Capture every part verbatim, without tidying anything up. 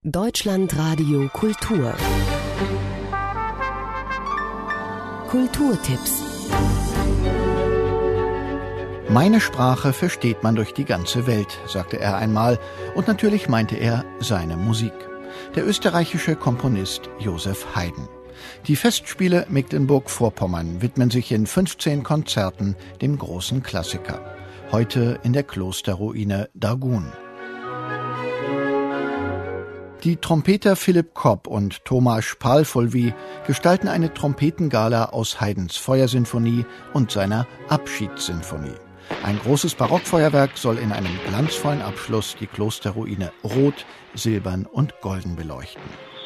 Deutschlandradio Kultur. Kulturtipps. Meine Sprache versteht man durch die ganze Welt, sagte er einmal, und natürlich meinte er seine Musik. Der österreichische Komponist Joseph Haydn. Die Festspiele Mecklenburg-Vorpommern widmen sich in fünfzehn Konzerten dem großen Klassiker. Heute in der Klosterruine Dargun. Die Trompeter Philipp Kopp und Tomáš Pálfölvi gestalten eine Trompetengala aus Haydns Feuersinfonie und seiner Abschiedssinfonie. Ein großes Barockfeuerwerk soll in einem glanzvollen Abschluss die Klosterruine rot, silbern und golden beleuchten.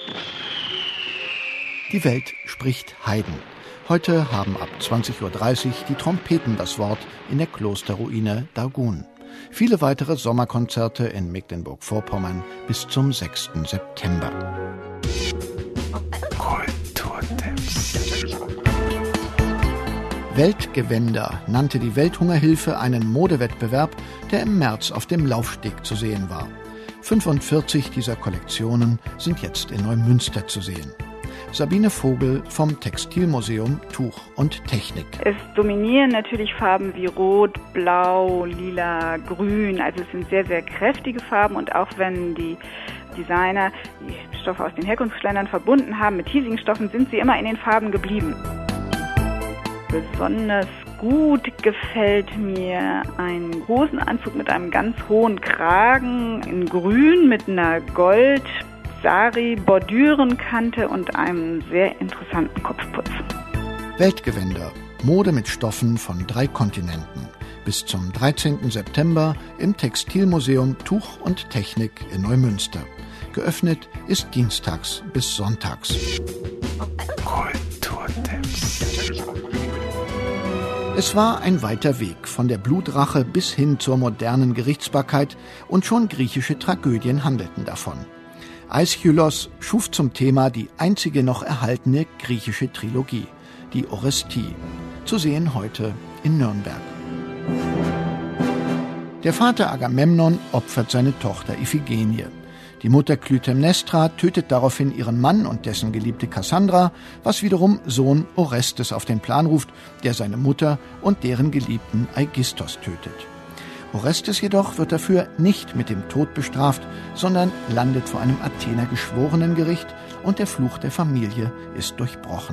Die Welt spricht Haydn. Heute haben ab zwanzig Uhr dreißig die Trompeten das Wort in der Klosterruine Dargun. Viele weitere Sommerkonzerte in Mecklenburg-Vorpommern bis zum sechsten September. Kulturtipps. Weltgewänder nannte die Welthungerhilfe einen Modewettbewerb, der im März auf dem Laufsteg zu sehen war. fünfundvierzig dieser Kollektionen sind jetzt in Neumünster zu sehen. Sabine Vogel vom Textilmuseum Tuch und Technik. Es dominieren natürlich Farben wie Rot, Blau, Lila, Grün. Also es sind sehr, sehr kräftige Farben. Und auch wenn die Designer die Stoffe aus den Herkunftsländern verbunden haben mit hiesigen Stoffen, sind sie immer in den Farben geblieben. Besonders gut gefällt mir ein Hosenanzug mit einem ganz hohen Kragen in Grün mit einer Gold Sari-Bordürenkante und einem sehr interessanten Kopfputz. Weltgewänder, Mode mit Stoffen von drei Kontinenten. Bis zum dreizehnten September im Textilmuseum Tuch und Technik in Neumünster. Geöffnet ist dienstags bis sonntags. Kulturtipps. Es war ein weiter Weg von der Blutrache bis hin zur modernen Gerichtsbarkeit und schon griechische Tragödien handelten davon. Aeschylos schuf zum Thema die einzige noch erhaltene griechische Trilogie, die Orestie, zu sehen heute in Nürnberg. Der Vater Agamemnon opfert seine Tochter Iphigenie. Die Mutter Klytämnestra tötet daraufhin ihren Mann und dessen geliebte Kassandra, was wiederum Sohn Orestes auf den Plan ruft, der seine Mutter und deren Geliebten Aigisthos tötet. Orestes jedoch wird dafür nicht mit dem Tod bestraft, sondern landet vor einem Athener Geschworenengericht und der Fluch der Familie ist durchbrochen.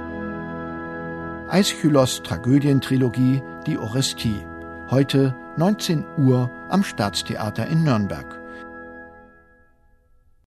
Aeschylos Tragödientrilogie, die Orestie. Heute neunzehn Uhr am Staatstheater in Nürnberg.